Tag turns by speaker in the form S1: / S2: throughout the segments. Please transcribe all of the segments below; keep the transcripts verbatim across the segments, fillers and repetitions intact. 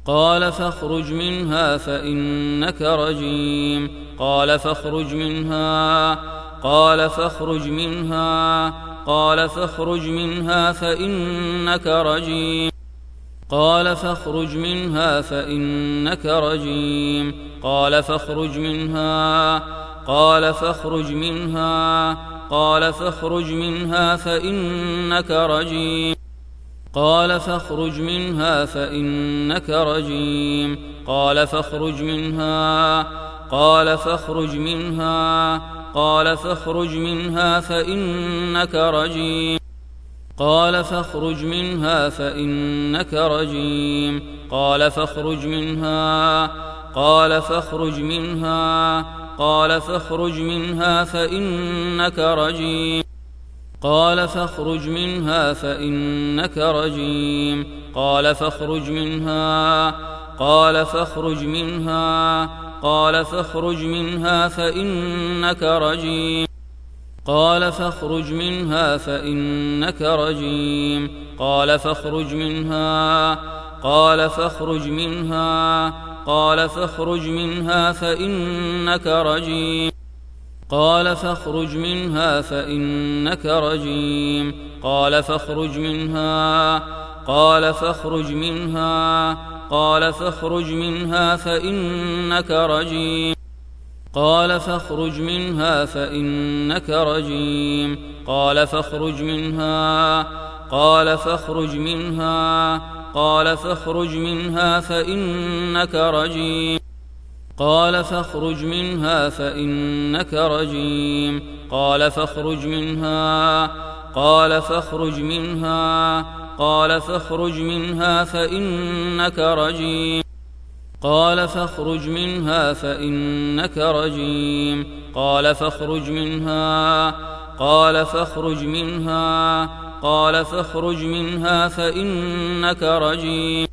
S1: قال فاخرج منها فإنك رجيم قال فاخرج منها قال فاخرج منها قال فاخرج منها فإنك رجيم قال فاخرج منها فإنك رجيم قال فاخرج منها قال فاخرج منها قال فاخرج منها فإنك رجيم قال فاخرج منها فإنك رجيم قال فاخرج منها قال فاخرج منها قال فاخرج منها فإنك رجيم قال فاخرج منها فإنك رجيم قال فاخرج منها قال فاخرج منها قال فاخرج منها فإنك رجيم قال فاخرج منها فإنك رجيم قال فاخرج منها قال فاخرج منها قال فاخرج منها فإنك رجيم قال فاخرج منها فإنك رجيم قال فاخرج منها قال فاخرج منها قال فاخرج منها فإنك رجيم قال فاخرج منها فإنك رجيم قال فاخرج منها قال فاخرج منها قال فاخرج منها فإنك رجيم قال فاخرج منها فإنك رجيم قال فاخرج منها قال فاخرج منها قال فاخرج منها فإنك رجيم قال فاخرج منها فإنك رجيم قال فاخرج منها قال فاخرج منها قال فاخرج منها فإنك رجيم قال فاخرج منها فإنك رجيم قال فاخرج منها قال فاخرج منها قال فاخرج منها فإنك رجيم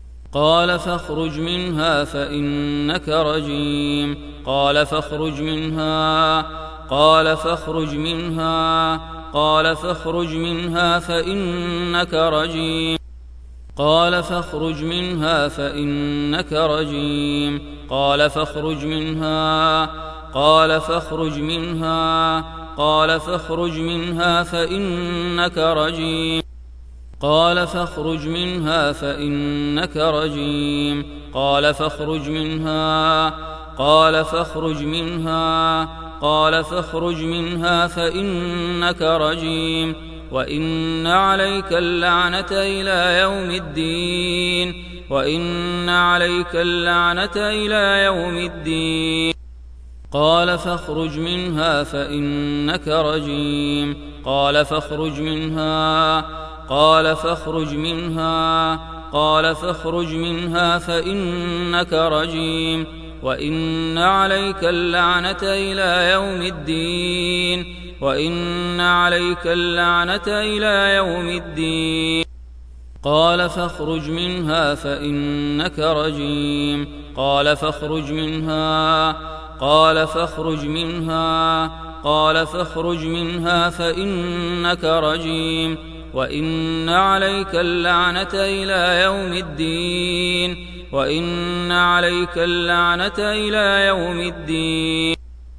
S1: قال فاخرج منها فإنك رجيم قال فاخرج منها قال فاخرج منها قال فاخرج منها فإنك رجيم قال فاخرج منها فإنك رجيم قال فاخرج منها قال فاخرج منها قال فاخرج منها فإنك رجيم قال فاخرج منها فإنك رجيم قال فاخرج منها قال فاخرج منها قال فاخرج منها فإنك رجيم وإن عليك اللعنة إلى يوم الدين وإن عليك اللعنة إلى يوم الدين قال فاخرج منها فإنك رجيم قال فاخرج منها قال فاخرج منها قال فاخرج منها فإنك رجيم وإن عليك اللعنة إلى يوم الدين وإن عليك اللعنة إلى يوم الدين قال فاخرج منها فإنك رجيم قال فاخرج منها قال فاخرج منها قال فاخرج منها فإنك رجيم وإن عليك اللعنة إلى يوم الدين وإن عليك اللعنة إلى يوم الدين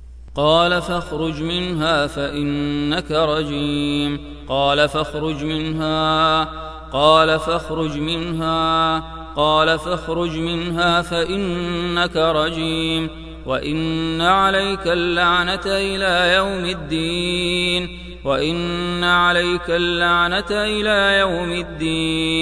S1: قال فاخرج منها فإنك رجيم قال فاخرج منها قال فاخرج منها قال فاخرج منها فإنك رجيم وإن عليك اللعنة إلى يوم الدين وإن عليك اللعنة إلى يوم الدين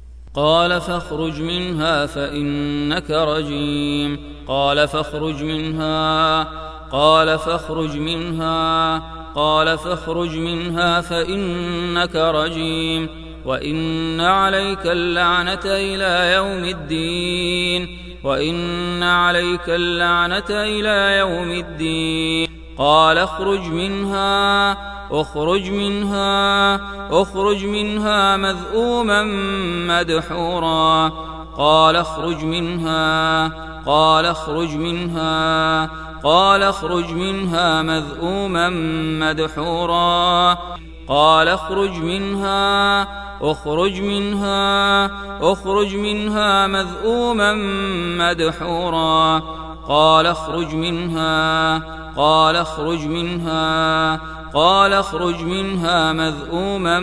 S1: قال فاخرج منها فإنك رجيم قال فاخرج منها قال فاخرج منها قال فاخرج منها فإنك رجيم وإن عليك اللعنة إلى يوم الدين وإن عليك اللعنة إلى يوم الدين قال اخرج منها اخرج منها اخرج منها مذءوما مدحورا قال اخرج منها قال اخرج منها قال اخرج منها مذءوما مدحورا قال اخرج منها اخرج منها اخرج منها مذءوما مدحورا قال اخرج منها قال اخرج منها قال اخرج منها مذءوما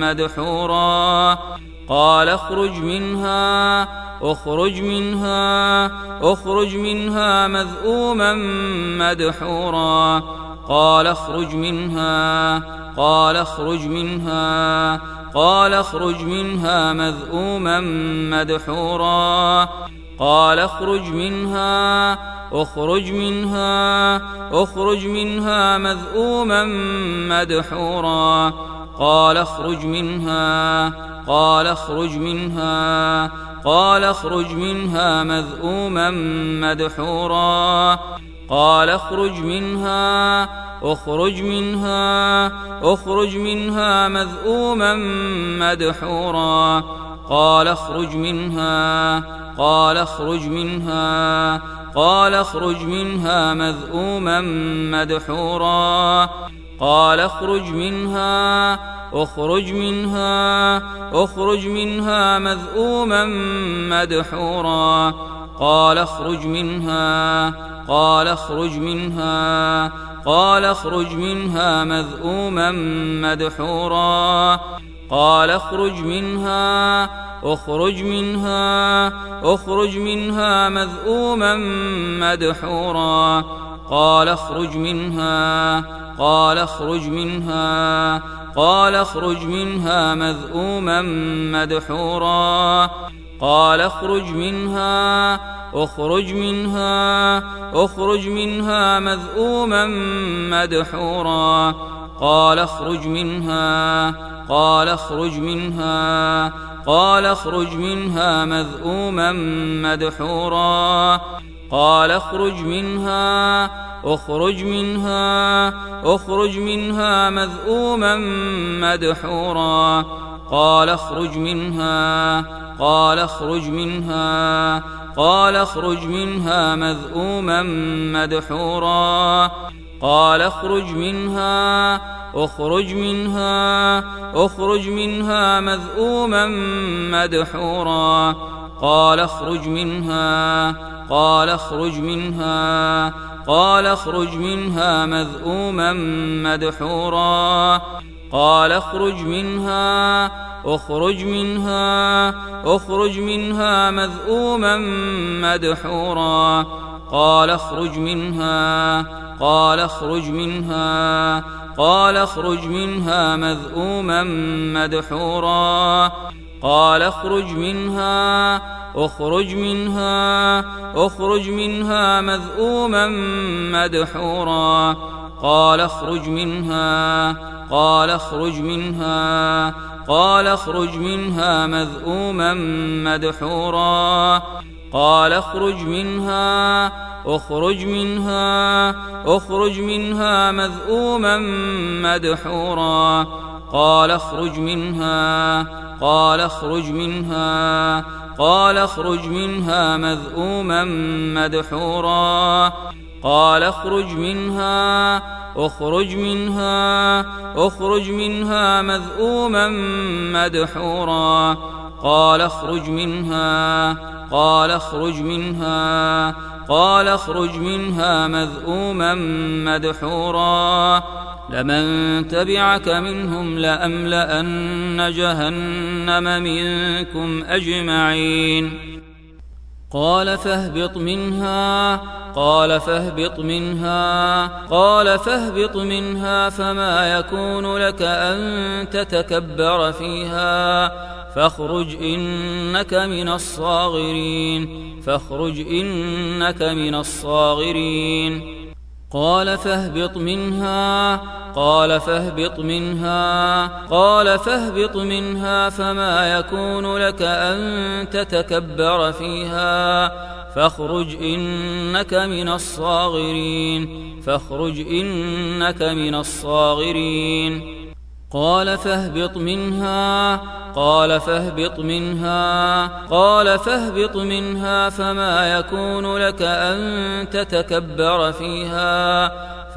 S1: مدحورا قال اخرج منها اخرج منها اخرج منها مذءوما مدحورا قال اخرج منها قال اخرج منها قال اخرج منها مذءوما مدحورا قال اخرج منها اخرج منها اخرج منها مذءوما مدحورا قال اخرج منها قال اخرج منها قال اخرج منها مذءوما مدحورا قال اخرج منها اخرج منها اخرج منها مذءوما مدحورا قال اخرج منها قال اخرج منها قال اخرج منها مذءوما مدحورا قال اخرج منها اخرج منها اخرج منها مذءوما مدحورا قال اخرج منها قال اخرج منها قال اخرج منها مذءوما مدحورا قال اخرج منها اخرج منها اخرج منها مذءوما مدحورا قال اخرج منها قال اخرج منها قال اخرج منها مذءوما مدحورا قال اخرج منها اخرج منها اخرج منها مذءوما مدحورا قال اخرج منها قال اخرج منها قال اخرج منها مذءوما مدحورا قال اخرج منها اخرج منها اخرج منها مذءوما مدحورا قال اخرج منها قال اخرج منها قال اخرج منها مذءوما مدحورا قال اخرج منها اخرج منها اخرج منها مذءوما مدحورا قال اخرج منها قال اخرج منها قال اخرج منها مذءوما مدحورا قال اخرج منها اخرج منها اخرج منها مذءوما مدحورا قال اخرج منها قال اخرج منها قال اخرج منها مذءوما مدحورا قال اخرج منها اخرج منها اخرج منها مذءوما مدحورا قال اخرج منها قال اخرج منها قال اخرج منها مذءوما مدحورا قال اخرج منها اخرج منها اخرج منها مذءوما مدحورا قال اخرج منها قال اخرج منها قال اخرج منها مذءوما مدحورا قال اخرج منها اخرج منها اخرج منها مذءوما مدحورا قال اخرج منها قال اخرج منها قال اخرج منها مذءوما مدحورا لمن تبعك منهم لأملأن جهنم منكم أجمعين قال فاهبط منها قال فاهبط منها قال فاهبط منها فما يكون لك أن تتكبر فيها فاخرج إنك من الصاغرين فاخرج إنك من الصاغرين قال فاهبط منها قال فاهبط منها قال فاهبط منها فما يكون لك أن تتكبر فيها فاخرج إنك من الصاغرين فاخرج إنك من الصاغرين قال فاهبط منها قال فاهبط منها قال فاهبط منها فما يكون لك أن تتكبر فيها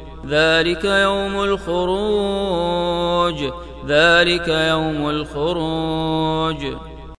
S1: ذلك يوم الخروج ذلك يوم الخروج